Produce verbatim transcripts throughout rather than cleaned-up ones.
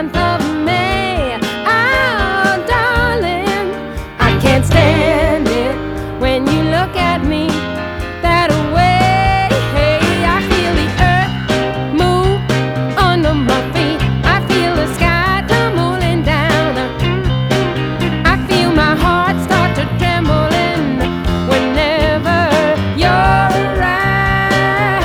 month of May. Oh, darling, I can't stand it when you look at me that way. I feel the earth move under my feet. I feel the sky tumbling down. I feel my heart start to trembling whenever you're around.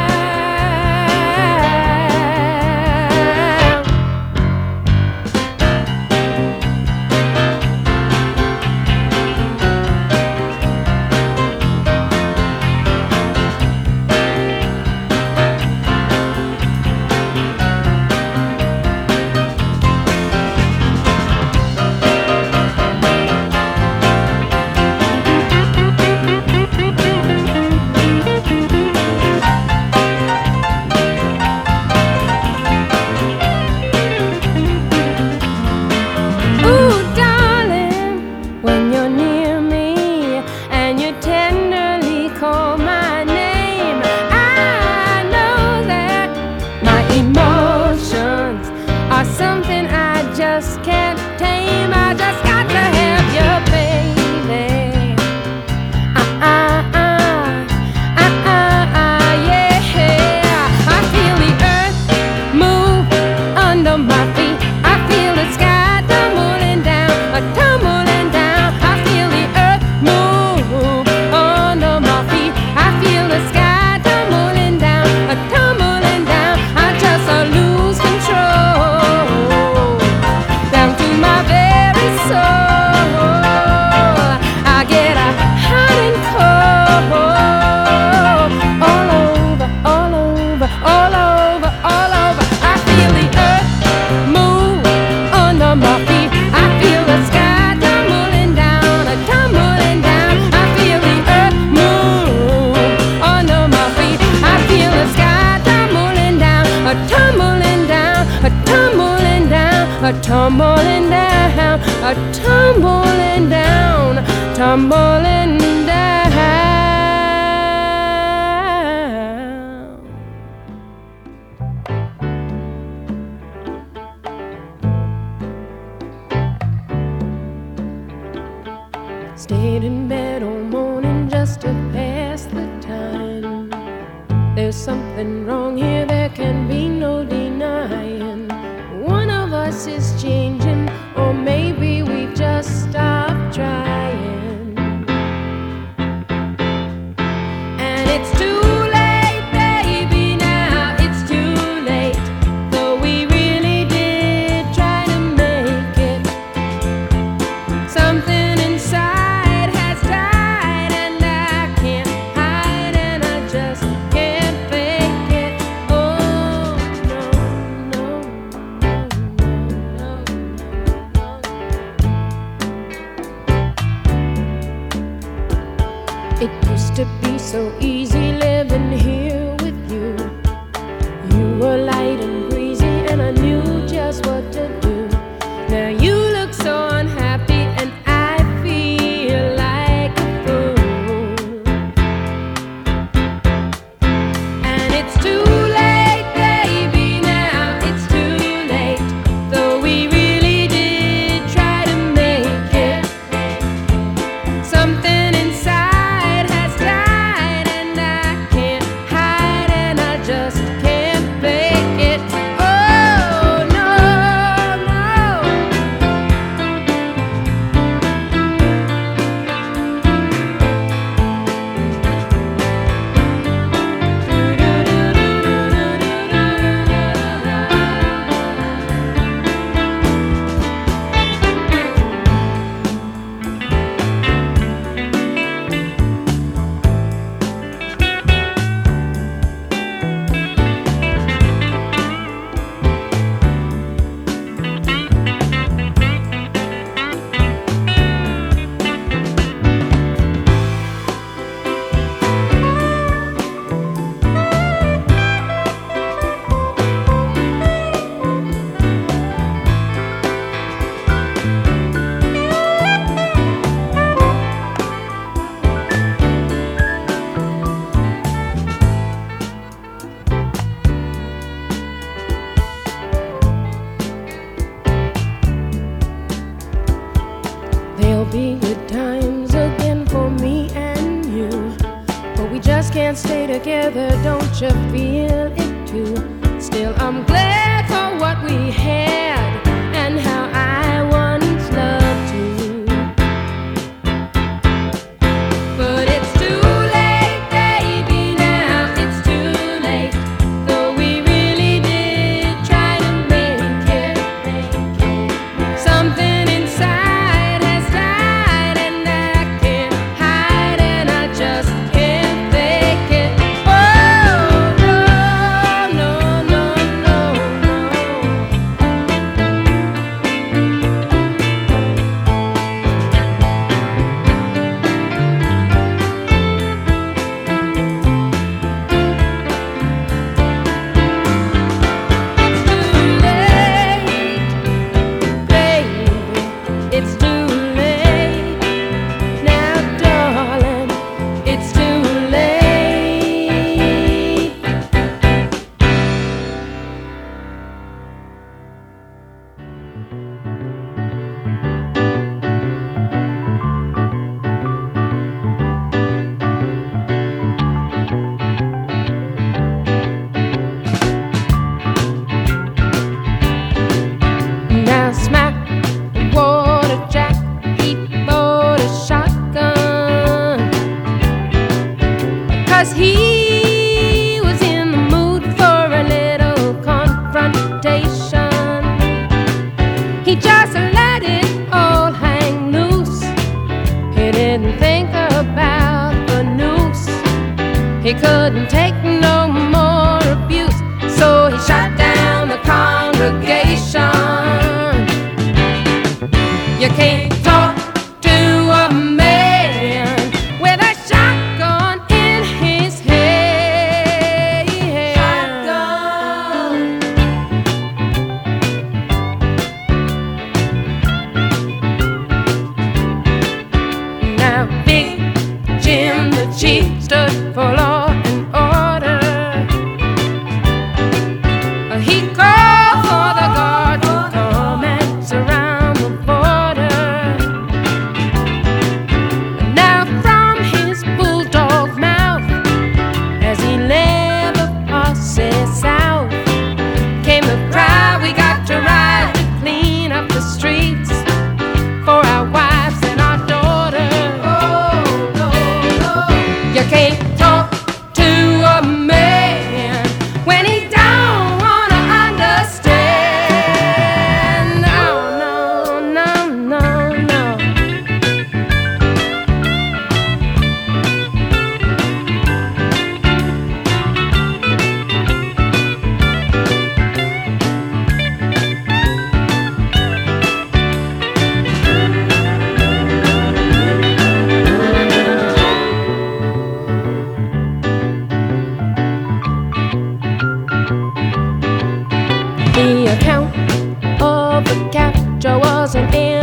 Ooh, darling, when you're near me and you tenderly call my name, I know that my emotions are something I just can't tame. I just got to have you, baby. Uh, uh, uh, uh, uh, uh, yeah. I feel the earth move under my feet. I feel the sky tumbling down, a tumbling down. I feel the earth move under my feet. I feel the sky tumbling down, a tumbling down. I just uh, lose control down to my very soul. I get a hot and cold all over, all over, all over, all over. I feel the earth move under my feet. I feel the sky tumbling down, a tumbling down. I feel the earth move under my feet. I feel the sky tumbling down, a tumbling down, a tumbling down, a tumbling down, a tumbling down, tumbling down. Stayed in bed all morning just to pass the time. There's something wrong here, there can be no denying. One of us is changing, or maybe we've just stopped trying. And it's too late, baby, now it's too late. Though we really did try to make it. Something inside has died, and I can't hide, and I just can't fake it. Oh, no, no, no, no, no, no. It used to be so easy living here with you. You were light and breezy, and I knew just what to do. Now you look so unhappy, and I feel like a fool. And it's too late, baby, now it's too late. Though we really did try to make it. Something inside has died, and I can't together, don't you feel it too? Still, I'm glad for what we had and how I once loved you. But it's too late, baby, now it's too late. Though we really did try to make it, make it. Something inside has died and I can't hide and I just can't fake it. Oh, no, no, no, no, no. It's too late, baby. It's too late. Now, darling, it's too late. Now, smack water jack, he bought a shotgun, 'cause he was in the mood for a little confrontation. He just let it all hang loose. He didn't think about the noose. He couldn't take no more abuse, so he shot down the congregation. You can't talk to a man with a shotgun in his head. Shotgun. Now, Big Jim the Chief stood for law and order. He called for the guard to come and surround the border. Now, from his bulldog mouth, as he led the posse south, came the cry, we got to ride to clean up the streets for our wives and our daughters. Oh, no, no. You can't talk to a man when he don't wanna understand. No, no, no, no, no. The account of the capture wasn't in